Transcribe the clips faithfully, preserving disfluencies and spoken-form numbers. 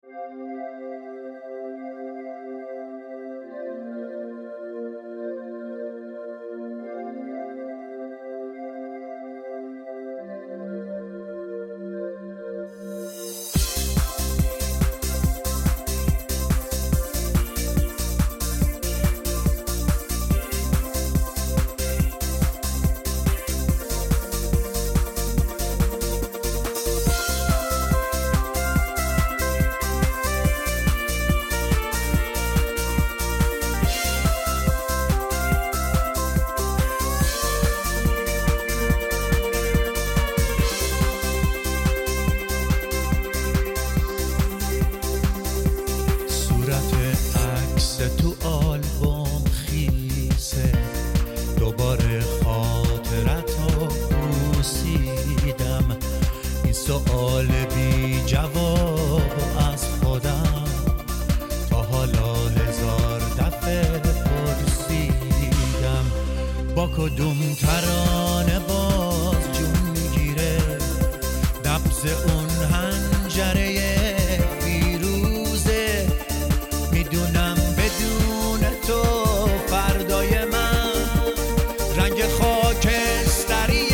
سوال بی جواب از خودم تا حالا هزار دفعه پرسیدم با کدوم ترانه باز جون میگیره نبض اون حنجره فیروزه. میدونم بدون تو فردای من رنگ خاکستری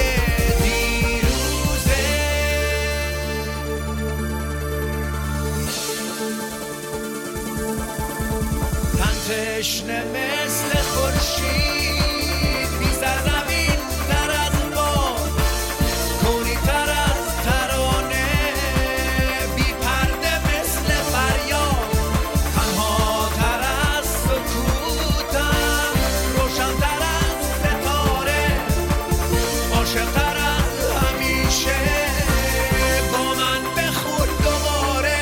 تشنه مثل خورشید بی‌سر زمین تر از باد، کونی تر از ترانه، بی پرده مثل فریاد، تنها تر از سکوتم، روشن تر از ستاره، عاشق تر از همیشه، با من بخور دوباره.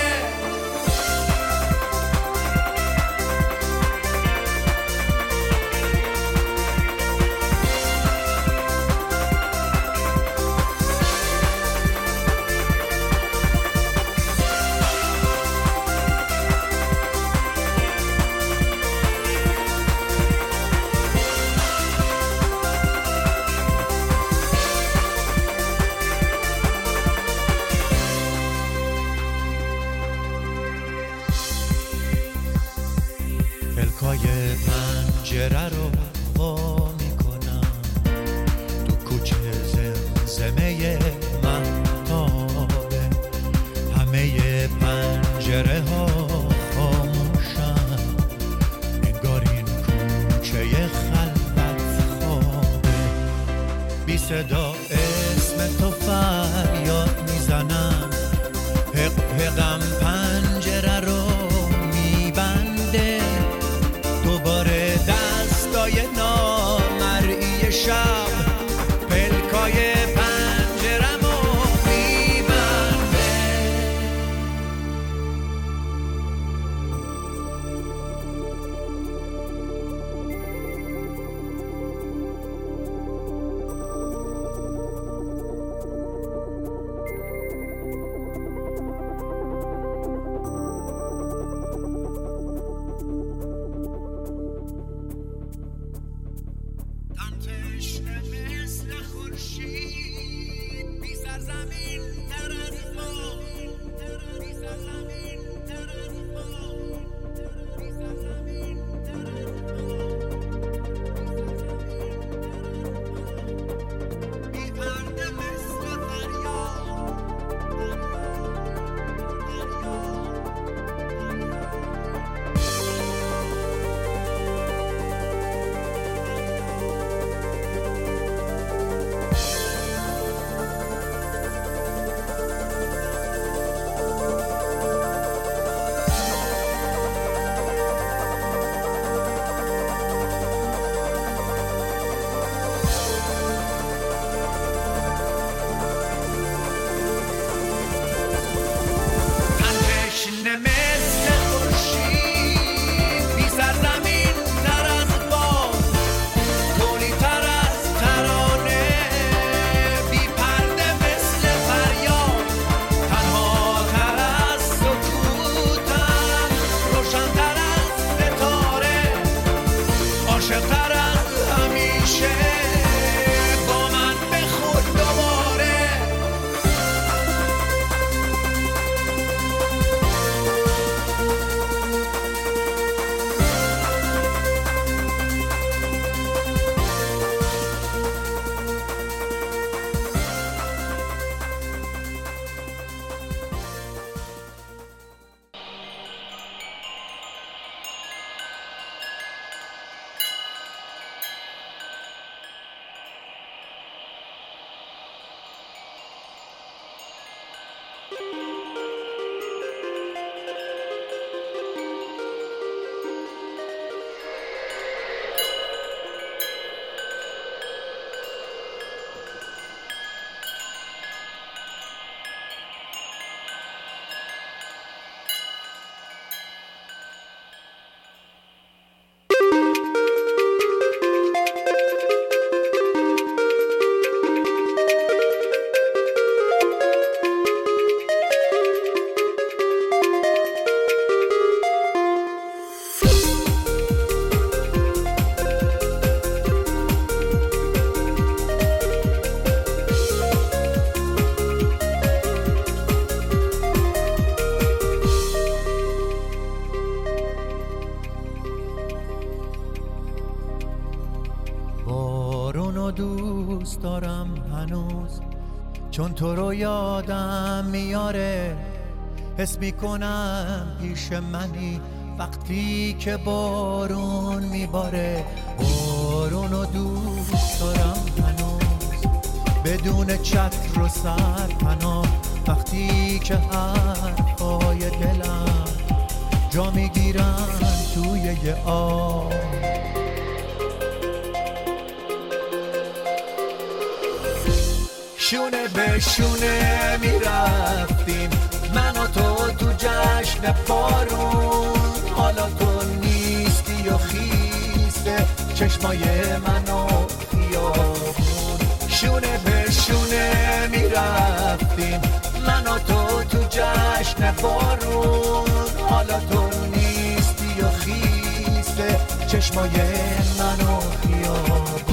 پلکای پنجره رو وا میکنم تو کوچه زمزمه مهتابه، همه پنجره ها خاموشن انگار این کوچه خلوت خوابه. بی صدا اسم تو فریاد میزنم، حق حقم پنجره رو میبنده، دوباره دستای نامرئی شب پلکای پنجرمو میبنده. چون تو رو یادم میاره، حس میکنم پیش منی وقتی که بارون میباره. بارونو دوست دارم هنوز بدون چتر و سرپناه، وقتی که حرفای دلم جا میگیرن توی یه آب. شونه به شونه میرفتیم من و تو تو جشن بارون، حالا تو نیستی و خیسه چشمای من و خیابون. شونه به شونه میرفتیم من و تو تو جشن بارون، حالا تو نیستی و خیسه چشمای من و خیابون.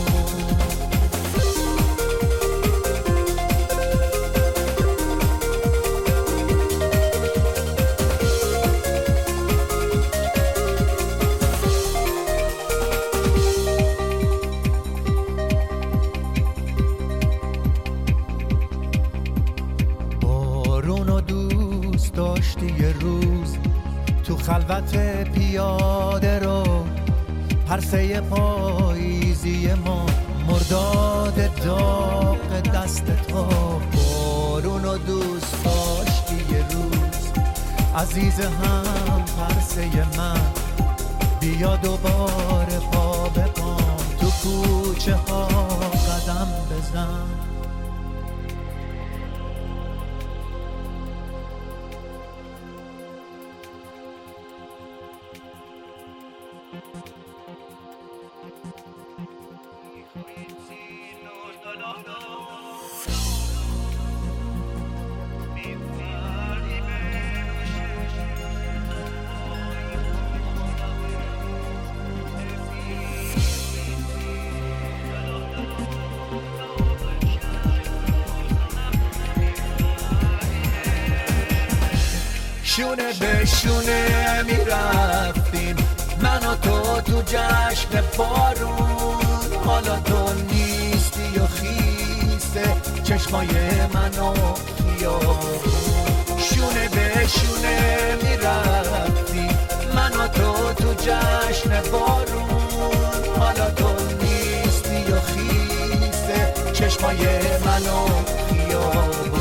داشتی یه روز تو خلوت پیاده رو، پرسه پاییزی ما مرداد داغ دست تو. بارونو دوست داشتی یه روز عزیز هم پرسه من، بیا دوباره پا به پام تو کوچه ها قدم بزن. شونه به شونه میرفتیم من و تو تو جشن بارون، حالا تو نیستی و خیسه چشمای من و خیابون. شونه به شونه میرفتیم من و تو تو جشن بارون، حالا تو نیستی و خیسه چشمای من و خیابون.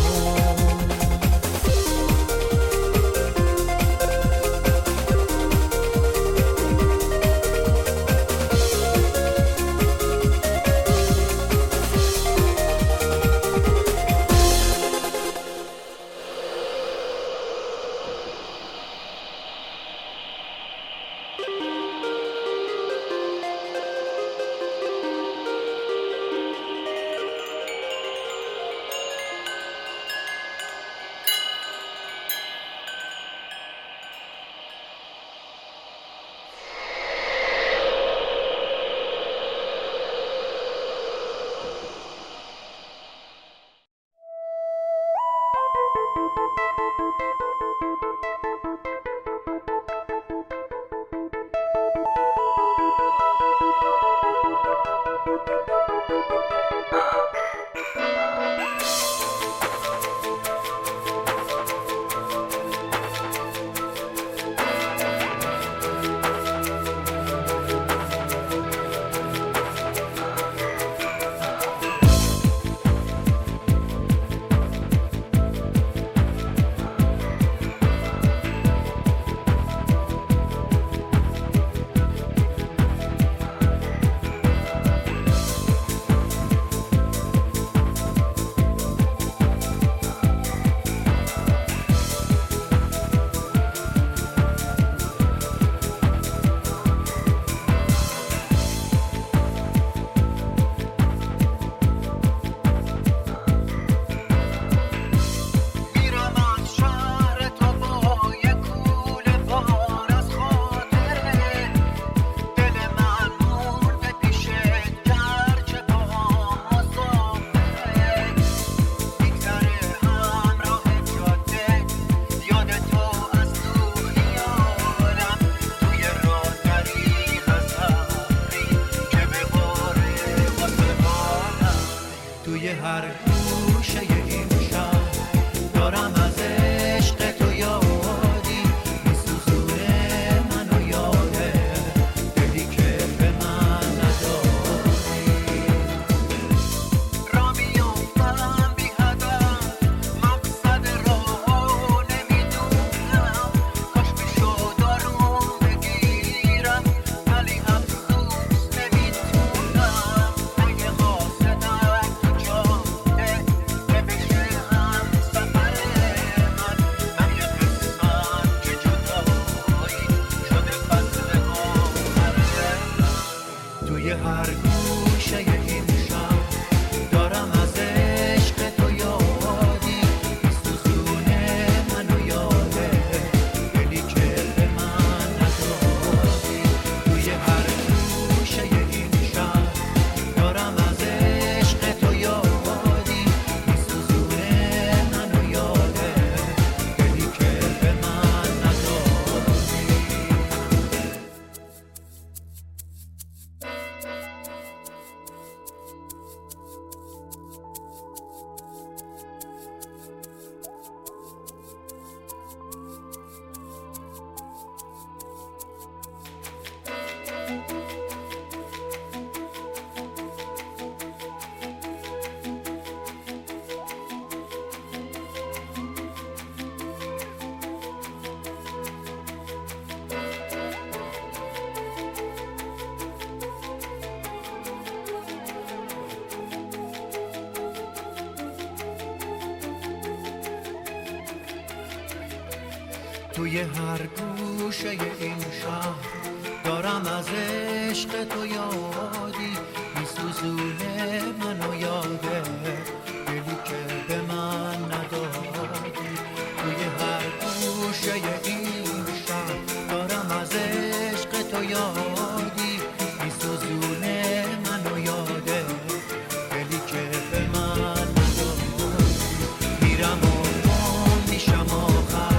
توی هر گوشه این شهر دارم از عشق تو یادی میسوزونه منو یاده دلی که به من ندادی. توی هر گوشه این شهر دارم از عشق تو یادی میسوزونه منو یاده دلی که به من ندادی. میرم و میشم آخر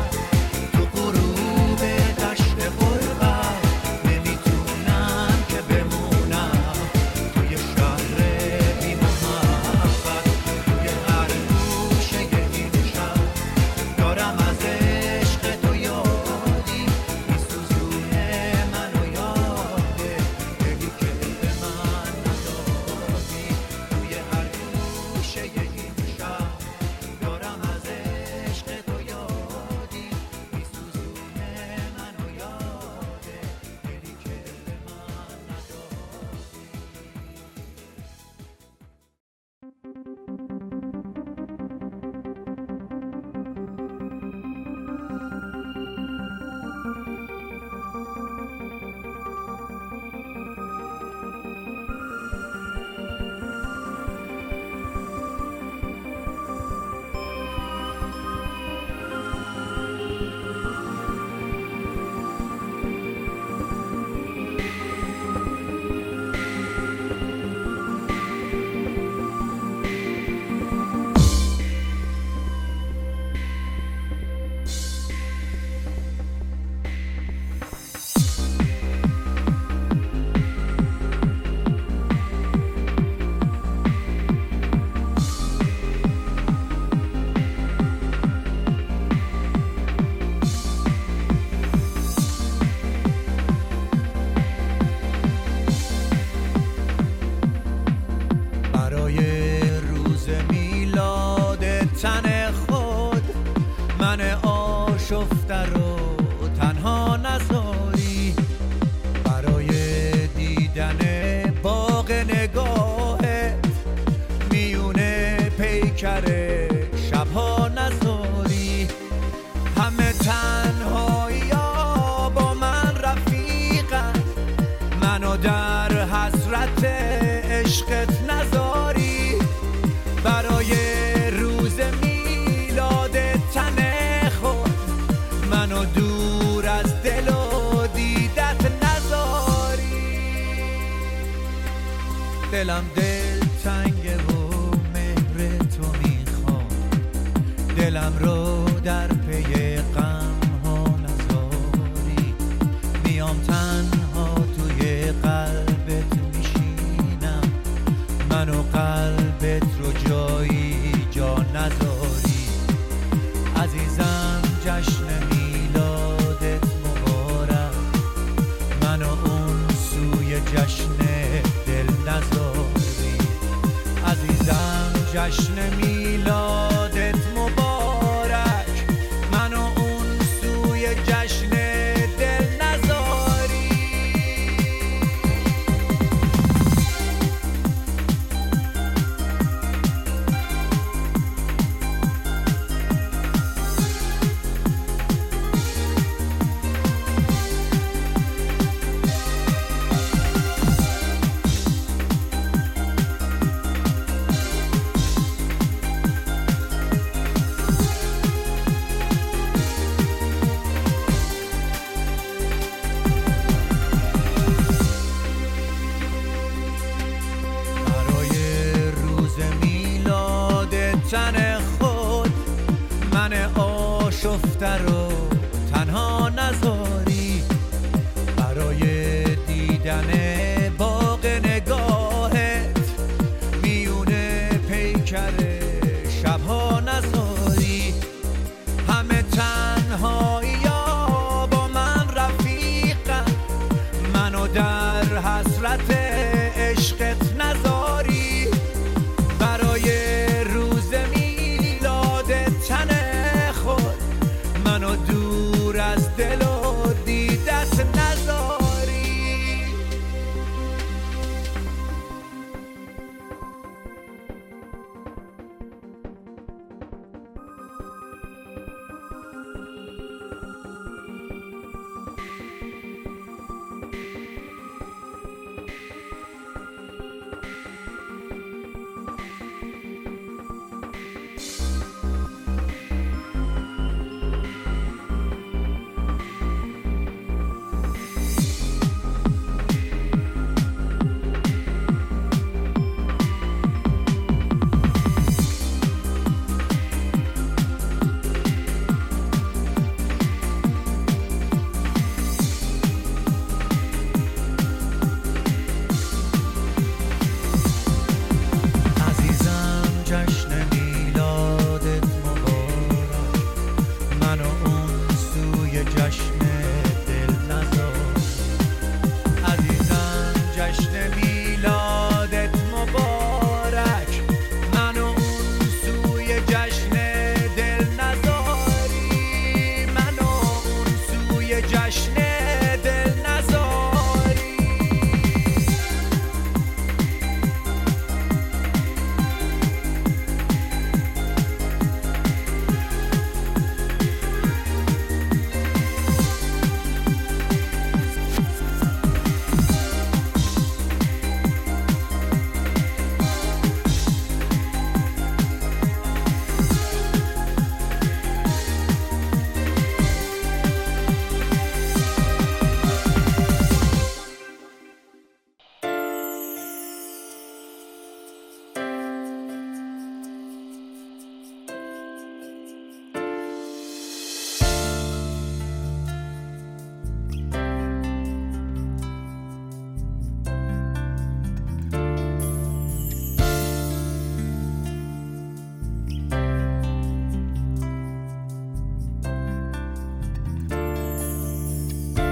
شفته رو تنها نذاری برای دیدن باغ نگاهت میونه پیکر شبها نذاری. همه تنهایی ها با من رفیقن منو در حسرت عشقت نذاری. برای روز میلاد تن منو دور از دل و دیدت نذاری. دلم دل تنگه و مهر تو میخوام دلم رو در پی غم ها نذاری. میام تنها توی قلبت میشینم منو قلبت رو جایی جا نذاری. عزیزم جشن میلادت مبارک منو اون سوی جشن دل نذاری. عزیزم جشن میلادت مبارک منو اون سوی جشن دل نذاری.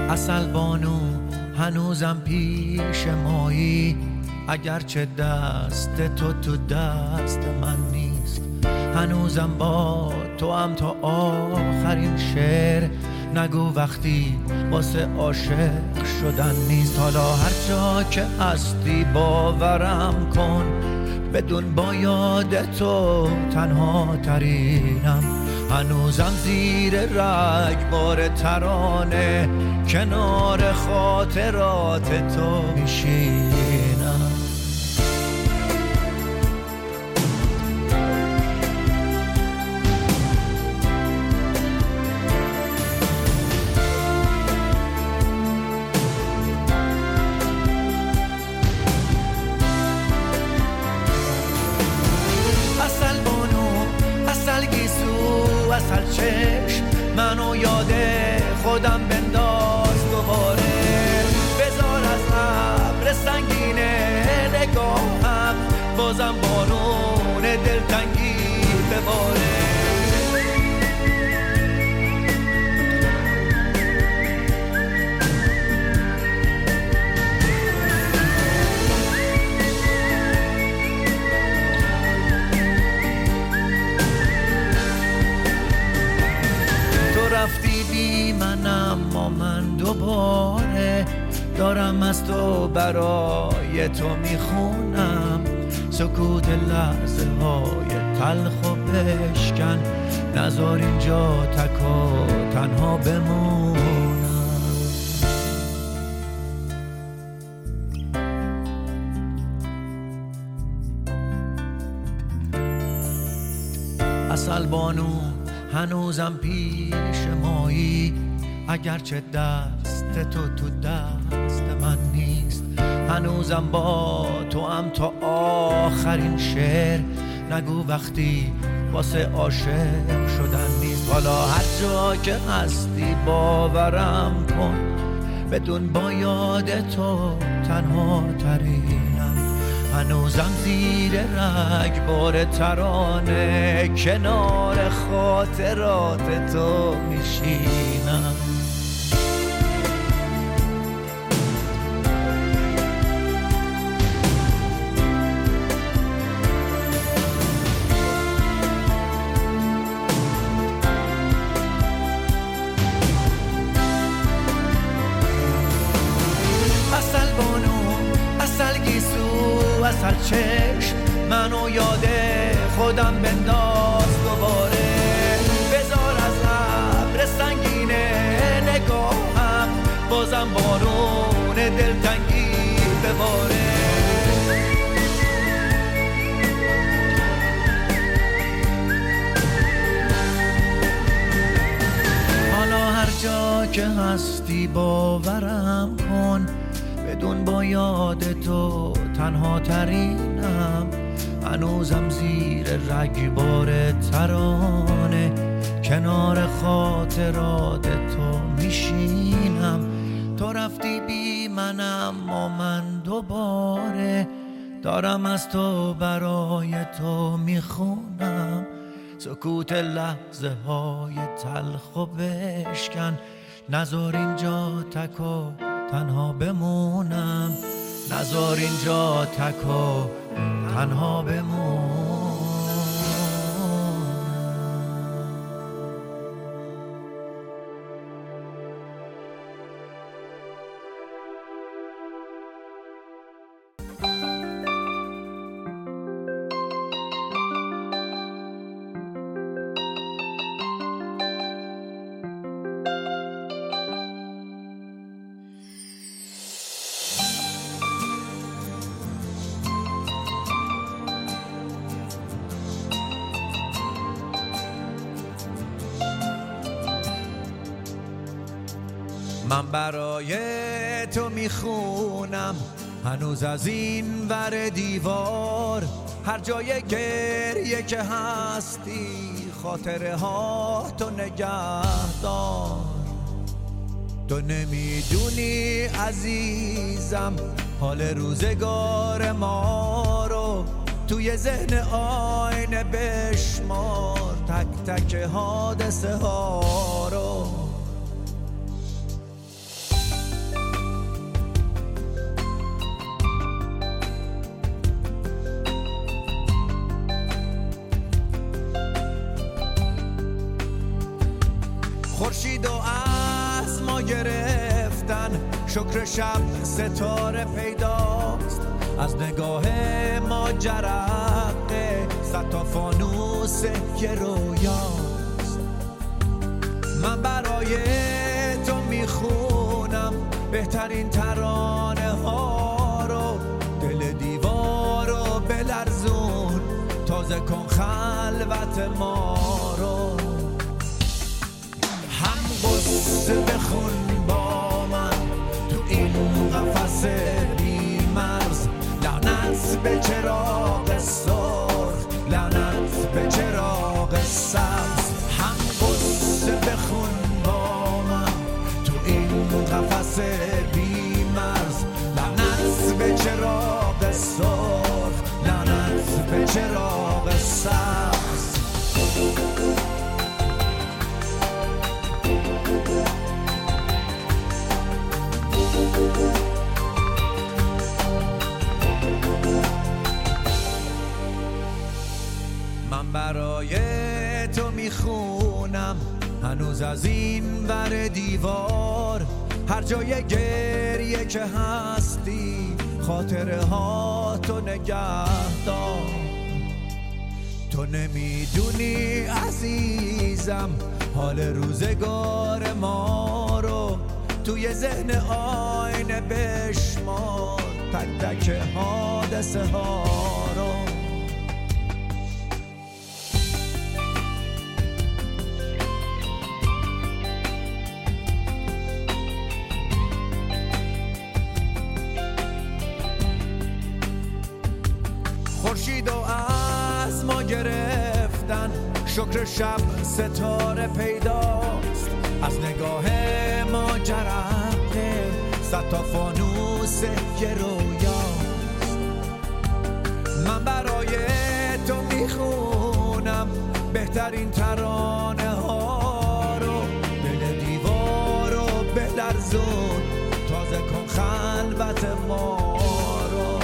عسل بانو هنوزم پیش مایی، اگرچه دست تو تو دست من نیست. هنوزم با تو هم تا آخرین شعر، نگو وقتی واسه عاشق شدن نیست. حالا هر جا که هستی باورم کن، بدون با یاد تو تنها ترینم. هنوزم زیر رگبار ترانه، کنار خاطرات تو میشینم. اصل چشم منو یاد خودم بنداز دوباره، بذار از ابر سنگین نگاهم بازم بارون دلتنگی بباره. رفتی بی من اما من دوباره دارم از تو برای تو میخونم. سکوت لحظه های تلخ و بشکن، نذار اینجا تک و تنها بمونم. عسل بانو هنوزم پیش مایی، اگرچه دست تو تو دست من نیست. هنوزم با تو هم تا آخرین شعر، نگو وقتی واسه عاشق شدن نیست. حالا هر جا که هستی باورم کن، بدون با یاد تو تنها ترینم. هنوزم زیر رگبار ترانه، کنار خاطرات تو میشینم. عسل بانو عسل گیسو اصل چشم منو یاد خودم بنداز دوباره، بذار از ابر سنگین نگاهم بازم بارون دلتنگی بباره. حالا هر جا که هستی باورم کن، بدون با یاد تو تنها ترینم. هنوزم زیر رگبار ترانه، کنار خاطرات تو میشینم. تو رفتی بی من اما من دوباره دارم از تو برای تو میخونم. سکوت لحظه های تلخ و بشکن، نذار اینجا تک و تنها بمونم. نذار اینجا تک و تنها بمونم. من برای تو میخونم هنوز از این ور دیوار، هر جای گریه که هستی خاطره ها تو نگهدار. تو نمیدونی عزیزم حال روزگار ما رو، توی ذهن آینه بشمار تک تک حادثه ها رو. گرفتن، شکر شب ستاره پیداست، از نگاه ما جرقه صد تا فانوس که رویاست. من برای تو میخونم بهترین ترانه ها رو، دل دیوار رو بلرزون، تازه کن خلوت ما رو. هم قصه بخون با من تو این قفس بی مرز، لعنت به چراغ سرخ، لعنت به چراغ سبز. هم قصه بخون با من تو این قفس بی مرز، لعنت به چراغ سرخ، لعنت به چراغ سبز. من برای تو میخونم هنوز از این ور دیوار، هر جای گریه که هستی خاطره ها تو نگه دار. تو نمیدونی عزیزم حال روزگار ما رو، توی ذهن آینه بشمار تک تک حادثه ها رو. خورشید و از ما گرفتن، شکر شب ستاره پیداست، از نگاه ما جرقه صد تا فانوس که رویاست. من برای تو میخونم بهترین ترانه ها رو، دل دیوار رو بلرزون، تازه کن خلوت ما رو.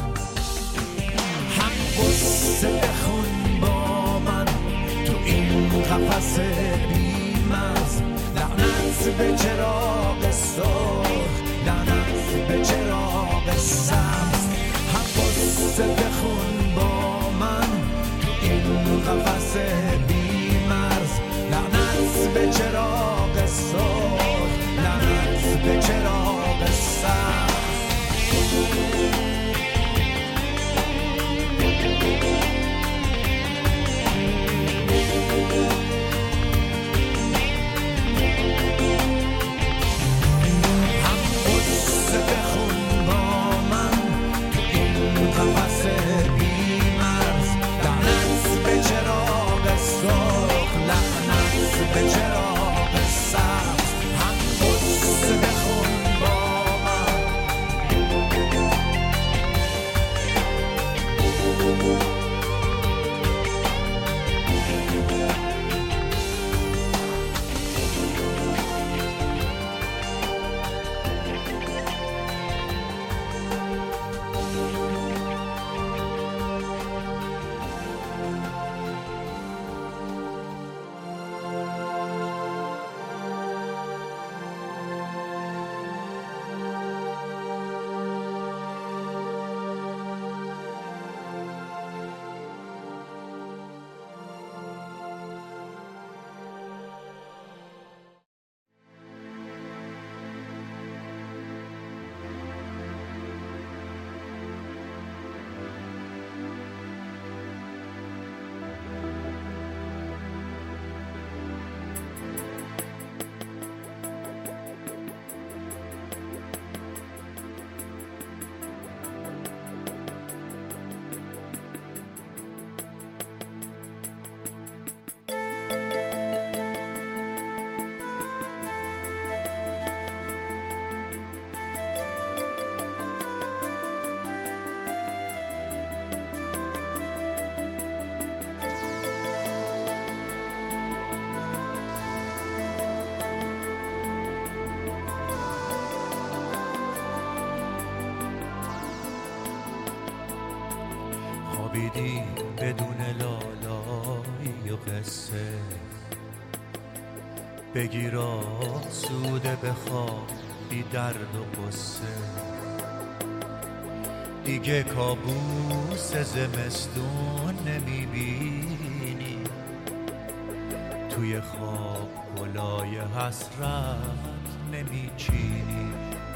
هم قصه بخون با من تو این قفس بی مرز، لعنت به چراغ سرخ، لعنت به چراغ سبز. هم قصه بخون با من تو این قفس بی مرز، لعنت به چراغ سرخ، لعنت به چراغ سبز. خوابیدی بدون لالایی و قصه، بگیر آسوده بخواب بی درد و قصه، دیگه کابوس زمستون نمیبینی، توی خواب گلای حسرت نمیچینی.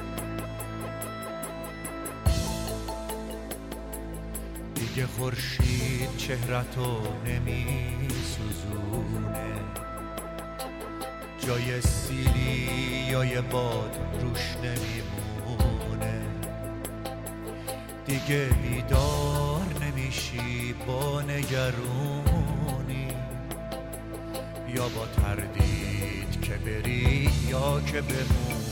دیگه خورشید چهرتو نمیسوزونه، جای سیلی یا یه باد روش نمیمونه. دیگه بیدار نمیشی با نگرونی، یا با تردید که بری یا که بمونی.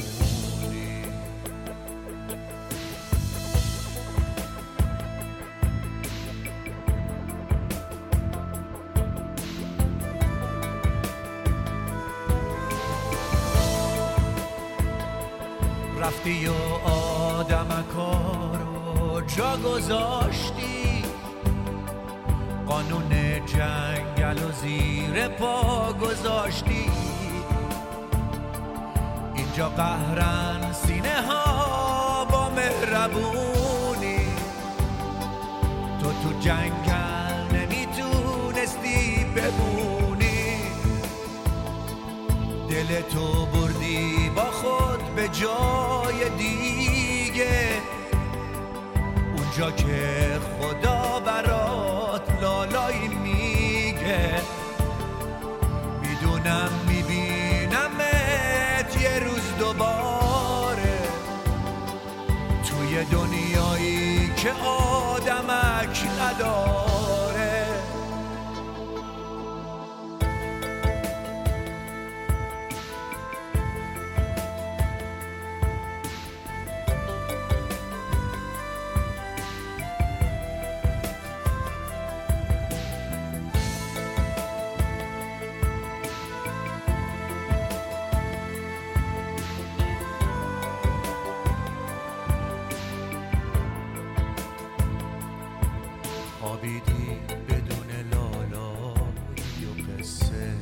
رفتی و آدمکا رو جا گذاشتی، قانون جنگل و زیر پا گذاشتی. اینجا قهرن سینه ها با مهربونی، تو تو جنگل نمیتونستی بمونی. دل تو بردی با خود به جای دیگه، اونجا که خدا برات لالایی میگه. میدونم میبینمت یه روز دوباره، توی دنیایی که آدمک نداره. خوابیدی بدون لالایی و قصه،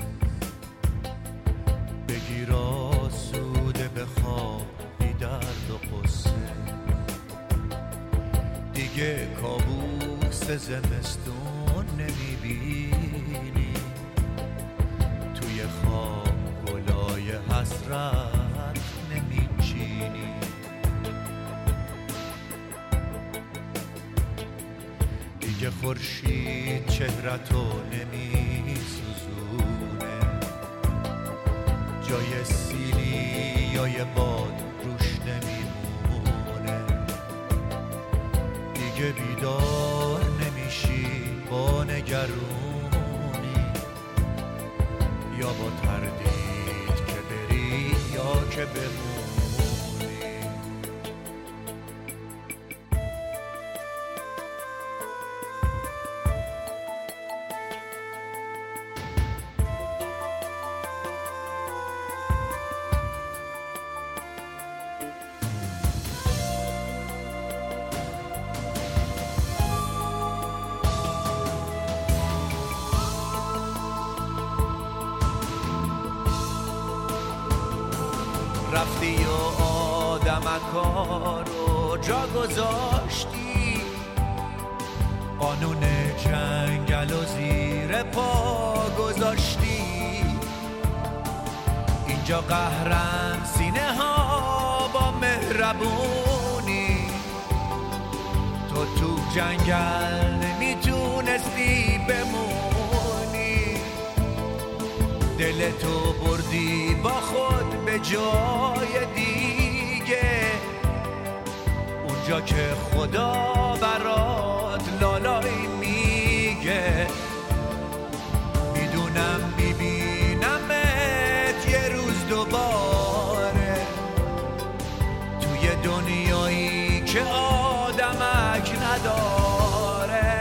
بگیر آسوده بخواب بی درد و قصه. دیگه کابوس زمستون نمیبینی، توی خواب گلای حسرت نمیچینی. دیگه خورشید چهرتو نمیسوزونه، جای سیلی یا یه باد روش نمیمونه. دیگه بیدار نمیشی با نگرونی، یا با تردید که بری یا که بمونی. رفتی و آدمکا رو جا گذاشتی، قانون جنگل و زیر پا گذاشتی. اینجا قهرن سینه ها با مهربونی، تو تو جنگل نمیتونستی بمونی. دل تو بردی با خود به جای دیگه، اونجا که خدا برات لالایی میگه. میدونم میبینمت یه روز دوباره، توی دنیایی که آدمک نداره.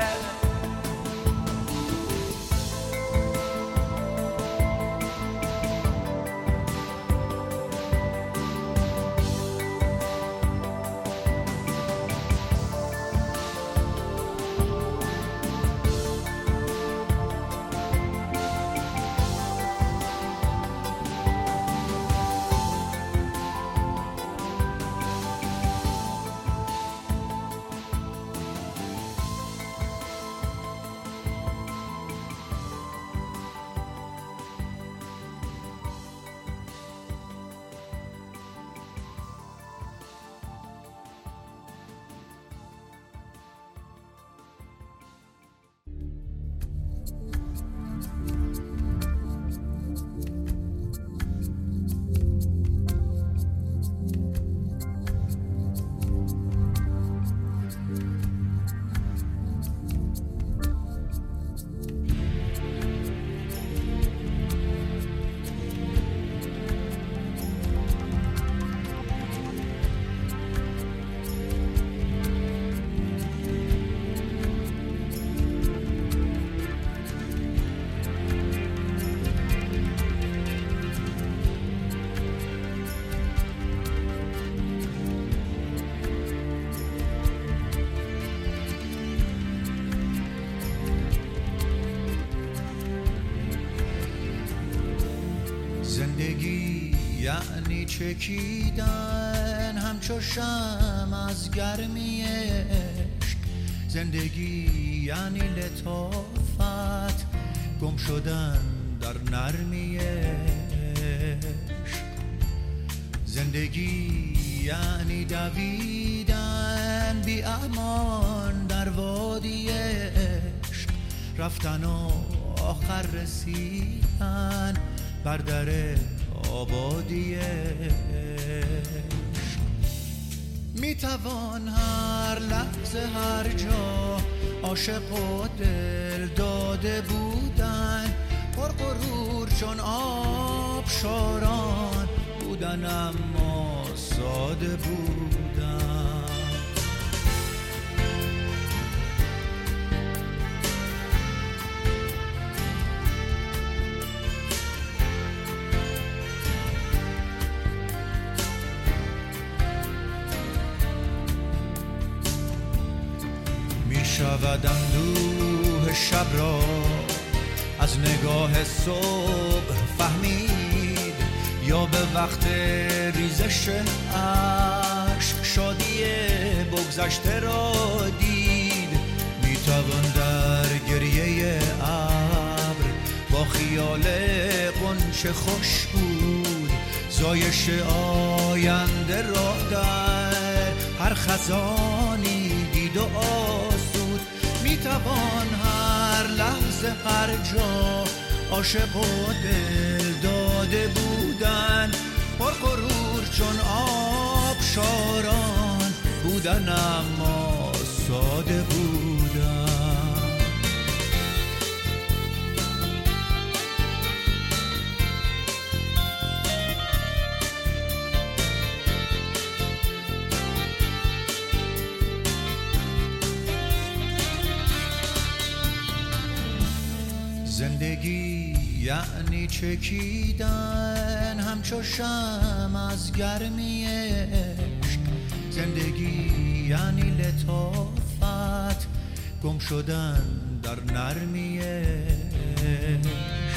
چکیدن همچو شمع از گرمی عشق. زندگی یعنی لطافت، گم شدن در نرمی عشق. زندگی یعنی دویدن بی امان در وادی عشق. رفتن و آخر رسیدن بر در آبادی عشق. میتوان هر لحظه هر جا عاشق و دل داده بودن، پر غرور چون آبشاران بودن اما ساده بودن. شود اندوه شب را از نگاه صبح فهمید، یا به وقت ریزش اشک شادی بگذشته را دید. میتوان در گریه ابر با خیال غنچه خوش بود، زایش آینده را در هر خزانی دید و آسود. میتوان هر لحظه هر جا عاشق و دل داده بودن، پر غرور چون آبشاران بودن اما ساده بودن. زندگی یعنی چکیدن همچو شمع از گرمی عشق. زندگی یعنی لطافت، گم شدن در نرمی عشق.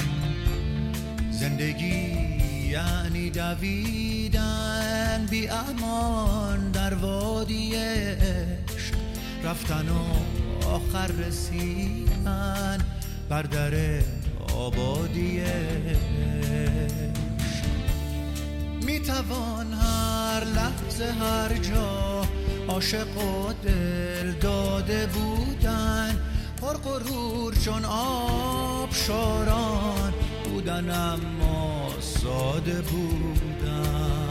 زندگی یعنی دویدن بی امان در وادی عشق. رفتن و آخر رسیدن بر در آبادی عشق. میتوان هر لحظه هر جا عاشق و دل داده بودن، پر غرور چون آبشاران بودن اما ساده بودن.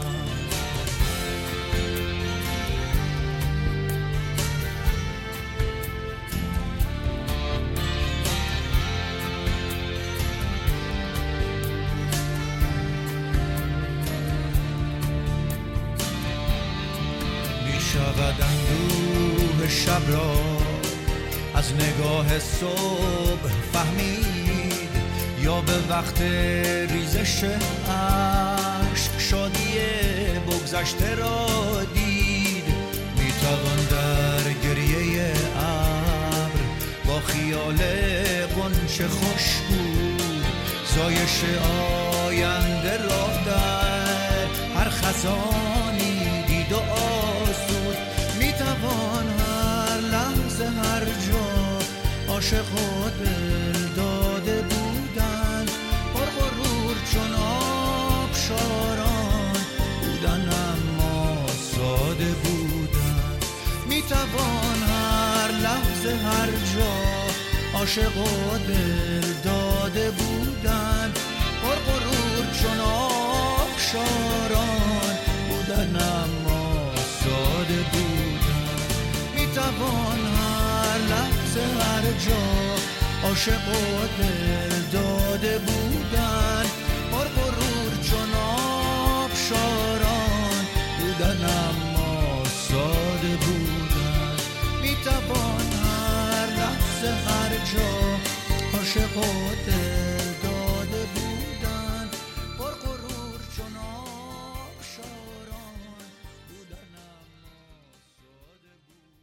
شود اندوه شب را از نگاه صبح فهمید، یا به وقت ریزش اشک شادی بگذشته را دید. میتوان در گریه ابر با خیال غنچه خوش بود، زایش آینده را در هر خزانی دید و آسود. میتوان هر لحظه هر جا عاشق و دل داده بودن، پر غرور چون آبشاران بودن اما ساده بودن. میتوان هر لحظه هر جا عاشق و دل داده بودن، پر غرور چون آبشاران بودن اما ساده بودن. میتوان هر لحظه هر جا عاشق و دل داده بودن، پر غرور چون آبشاران بودن اما ساده بودن. میتوان هر لحظه هر جا عاشق و دل داده بودن، پر غرور چون آبشاران بودن اما ساده بودن.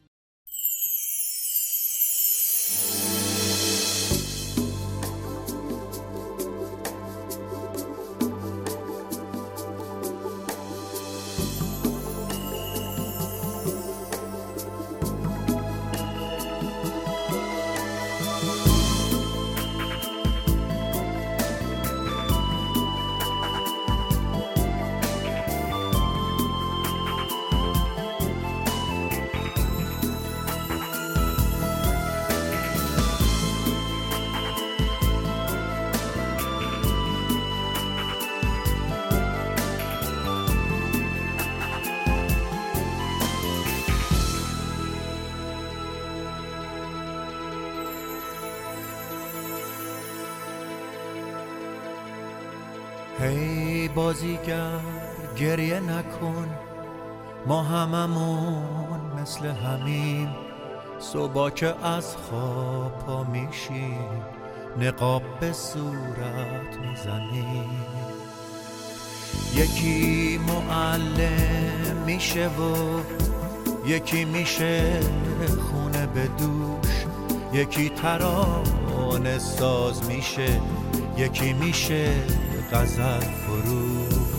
ای بازیگر گریه نکن، ما هممون مثل همین. صبح که از خواب پا میشیم نقاب به صورت میزنیم. یکی معلم میشه و یکی میشه خونه به دوش، یکی ترانه ساز میشه، یکی میشه غزل فروش.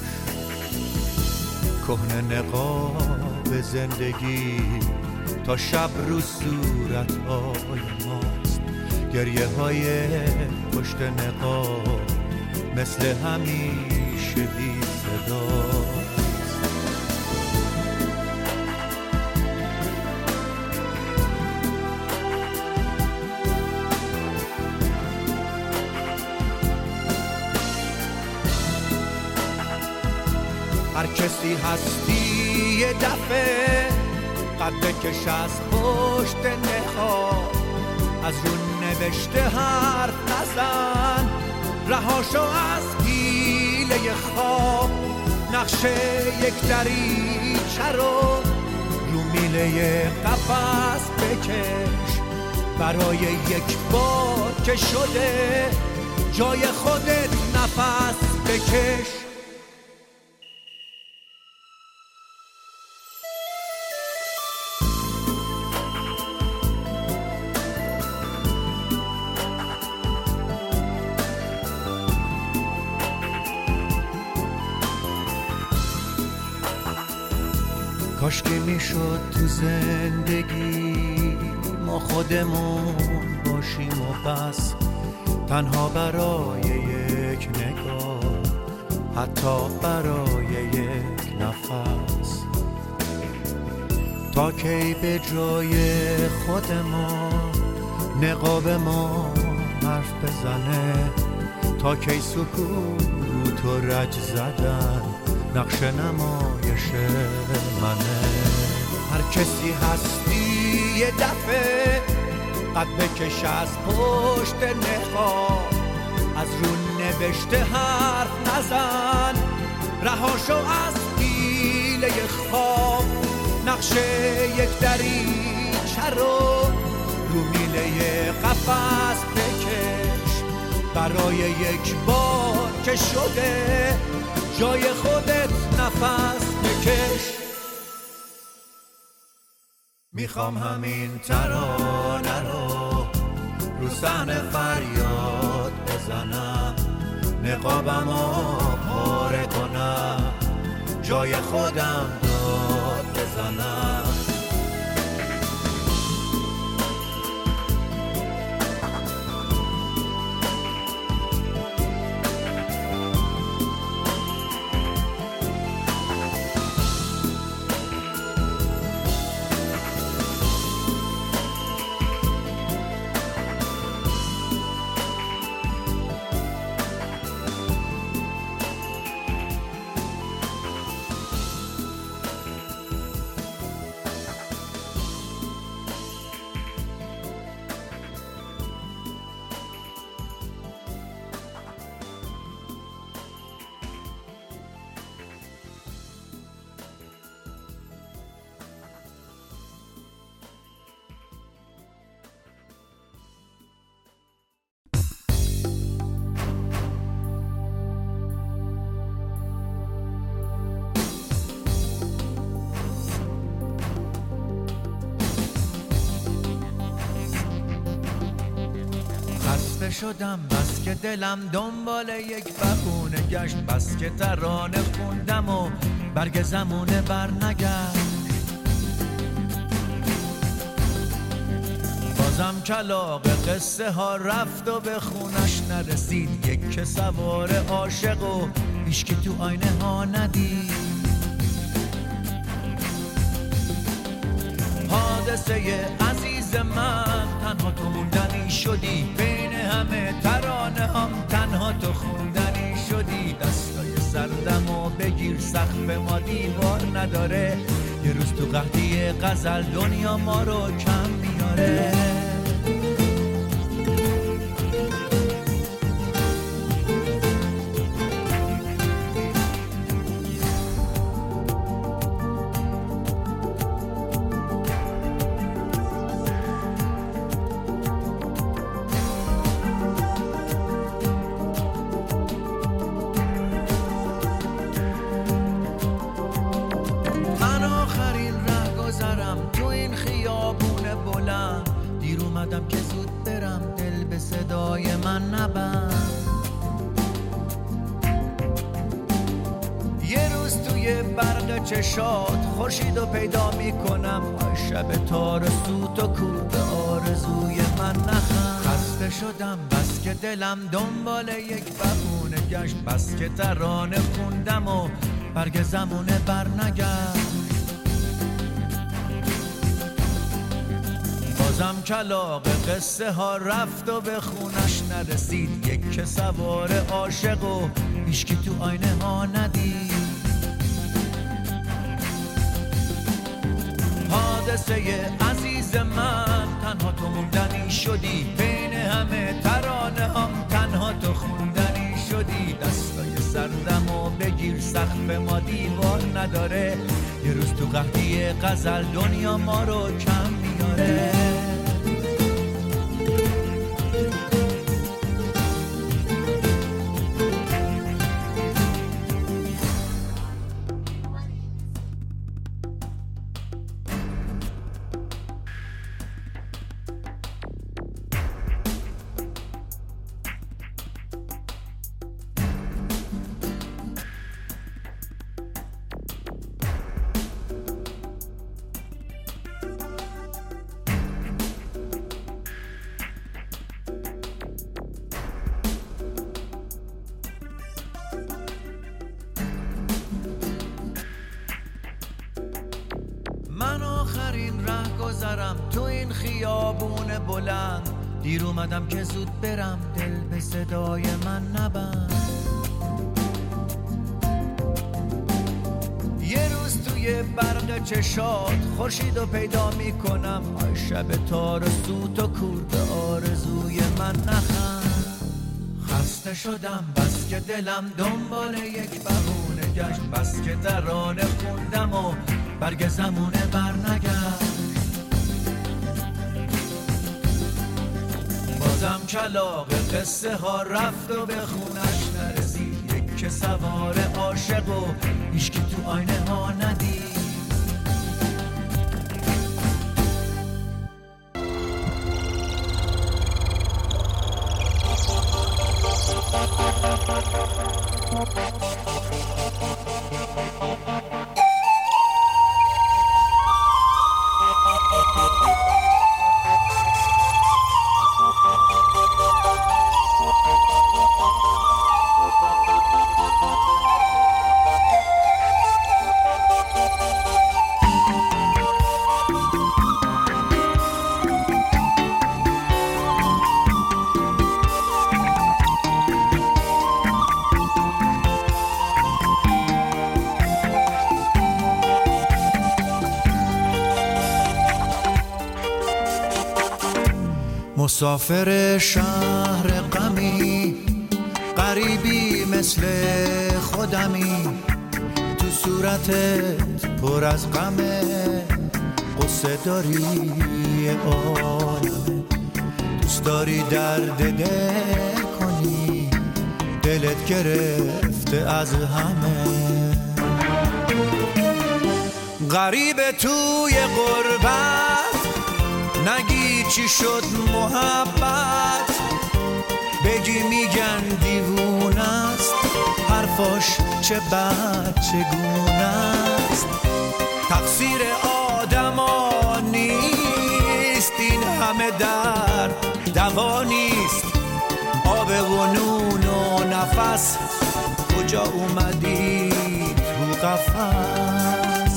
کهنه نقاب زندگی تا شب رو صورت‌های ماست، گریه های پشت نقاب مثل همیشه بی صداست. هر کسی هستی یه دفعه قد بکش از پشت نقاب، از رو نوشته حرف نزن، رهاشو از حیله خواب. نقشه یک دریچه رو رو میله قفس بکش، برای یک بار که شده جای خودت نفس بکش. کاش که میشد تو زندگی ما خودمون باشیم و بس، تنها برای یک نگاه، حتی برای یک نفس. تا کی به جای خود ما نقاب ما حرف بزنه، تا کی سکوت و رج زدن نقش نمایش منه. هر کسی هستی یه دفعه قد بکش از پشت نقاب، از رو نوشته حرف نزن، رهاشو از حیله خواب. نقشه یک دریچه رو رو میله قفس بکش، برای یک بار که شده جای خودت نفس بکش. میخوام همین ترانه رو رو صحنه فریاد بزنم، نقابمو پاره کنم، جای خودم داد بزنم. شدم بس که دلم دنبال یک بهونه گشت، بس که ترانه خوندم و برگ زمونه بر نگشت. بازم کلاغ قصه ها رفت و به خونش نرسید، یک که سوار عاشق و هیچ که تو آینه ها ندید. حادثه عزیز من تنها تو موندنی شدی، بین همه ترانه هم تنها تو خوندنی شدی. دستای سردمو بگیر سقف ما دیوار نداره، یه روز تو قحطی غزل دنیا ما رو کم میاره. که زود برم دل به صدای من نبند. یه روز توی برق چشات خورشیدو پیدا میکنم، آی شب تار سوت و کور به آرزوی من نخند. خسته شدم بس که دلم دنبال یک بهونه گشت، بس که ترانه خوندم و برگ زمونه بر نگشت. بازم کلاغ قصه ها رفت و به خونش نرسید، یک که سوار عاشق و هیچکی تو آینه ها ندید. حادثه عزیز من تنها تو موندنی شدی، بین همه ترانه هم تنها تو خوندنی شدی. دستای سردم و بگیر سقف ما دیوار نداره، یه روز تو قحطی غزل دنیا ما رو کم میاره. من آخرین ره گذرم تو این خیابون بلند، دیر اومدم که زود برم دل به صدای من نبند. یه روز توی برق چشات خورشیدو پیدا میکنم، آی شب تار سوت و کور به آرزوی من نخند. خسته شدم بس که دلم دنبال یک بهونه گشت، بس که ترانه خوندم و برگ زمونه بر نگشت. بازم کلاغ قصه ها رفت و به خونش نرسید، یک که سوار عاشق و هیچکی تو آینه ها ندید. مسافر شهر غمی، غریبی مثل خودمی، تو صورتت پر از غمه، قصه داری عالمه، دوست داری درد دل کنی، دلت گرفته از همه. غریب توی غربت، نگی چی شد محبت، بگی میگن دیوونه است، حرفاش چه بد چگونه است. تقصیر آدما نیست این همه درد، دوا نیست آب و نون و نفس، کجا اومدی تو قفس.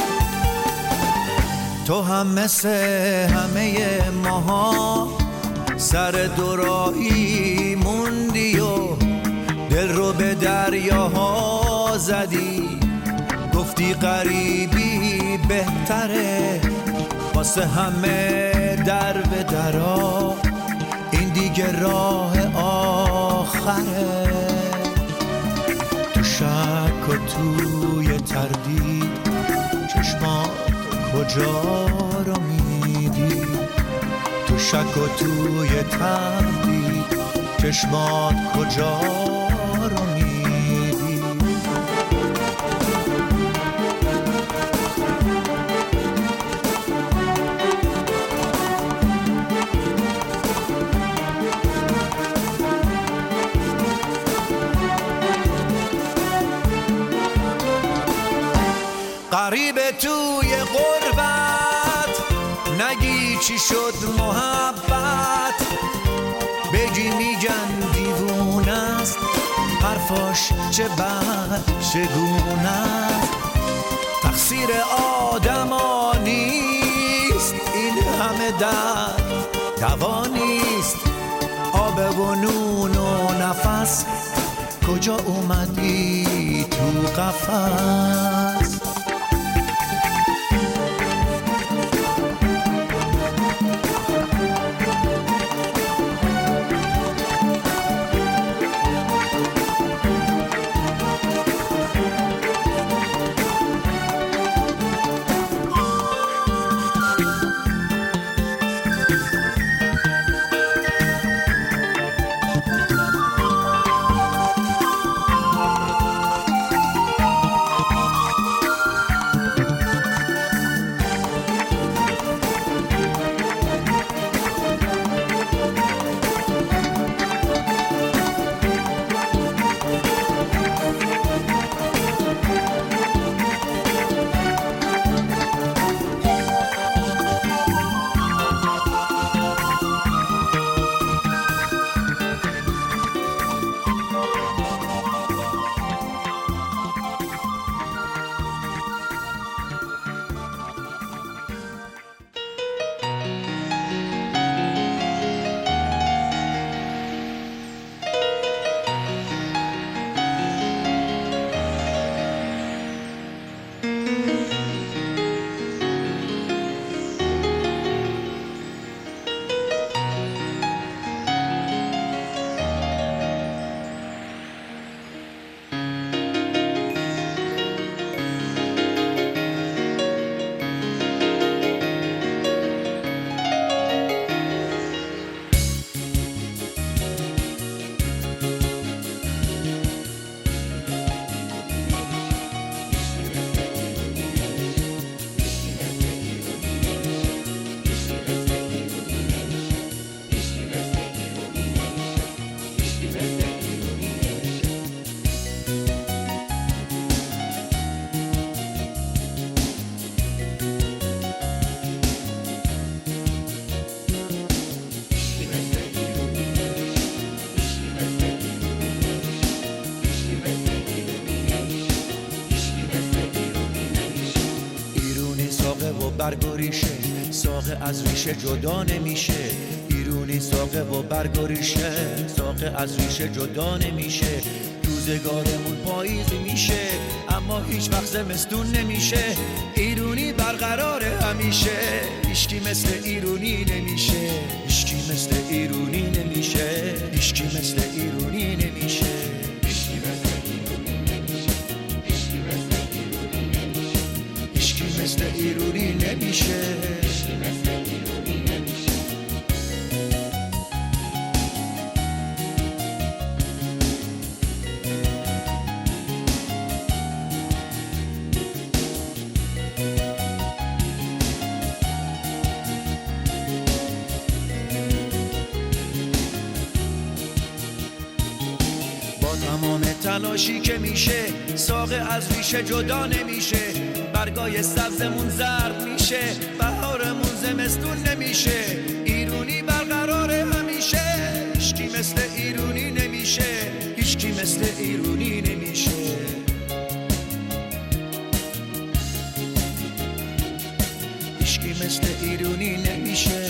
تو هم مثل همه ماها سر دورایی موندی و دل رو به دریاها زدی، گفتی غریبی بهتره واسه همه در به درا، این دیگه راه آخره. تو شک و توی تردید چشمات کجا رو میدی، تو شک و توی تردید چشمات کجا رو میدی. غریب توی غربت، نگی چی شد محبت، بگی میگن دیوونه است، حرفاش چه بد چگونه است. تقصیر آدما نیست این همه درد، دوا نیست. آب و نون و نفس، کجا اومدی تو قفس؟ برگ و ریشه، ساقه از ریشه جدا نمیشه. ایرونی ساقه و برگ و ریشه، ساقه از ریشه جدا نمیشه. روزگارمون پاییزی میشه، اما هیچ وقت زمستون نمیشه. ایرونی برقراره همیشه، هیچکی مثل ایرونی نمیشه. هیچکی مثل ایرونی نمیشه. هیچکی مثل ایرونی نمیشه. مثل ایرونی نمیشه. با تمام تلاشی که میشه، ساقه از ریشه جدا نمیشه. برگای سبزمون زرد میشه، بهارمون زمستون نمیشه. ایرونی برقراره همیشه، هیچکی مثل ایرونی نمیشه. هیچکی مثل ایرونی نمیشه. هیچکی مثل ایرونی نمیشه.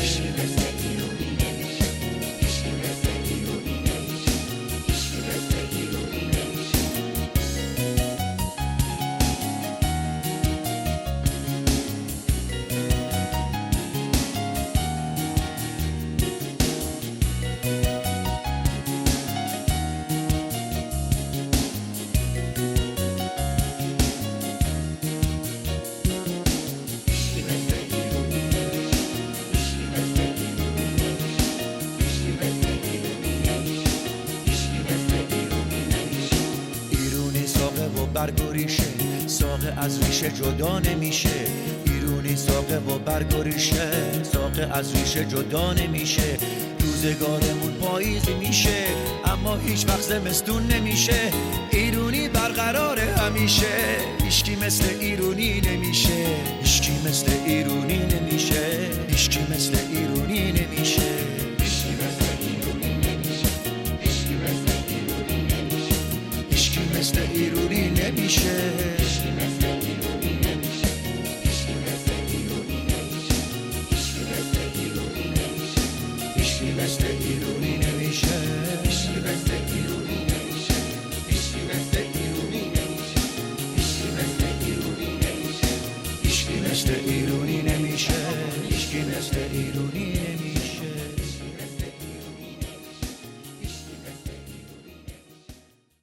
برگ و ریشه، ساقه از ریشه جدا نمیشه. ایرونی ساقه و برگ و ریشه، ساقه از ریشه جدا نمیشه. روزگارمون پاییزی میشه، اما هیچ وقت زمستون نمیشه. ایرونی برق برقراره همیشه. هیچکی مثل ایرونی نمیشه، هیچکی مثل ایرونی نمیشه، هیچکی مثل ایرونی نمیشه، هیچکی مثل ایرونی نمیشه، هیچکی مثل ایرونی نمیشه، هیچکی مثل ایرونی نمیشه، هیچکی مثل ایرونی نمیشه، هیچکی مثل ایرونی نمیشه، هیچکی مثل ایرونی نمیشه، هیچکی مثل ایرونی نمیشه، هیچکی مثل ایرونی نمیشه، هیچکی مثل ایرونی نمیشه، هیچکی مثل ایرونی نمیشه، هیچکی مثل ایرونی نمیشه، هیچکی مثل ایرونی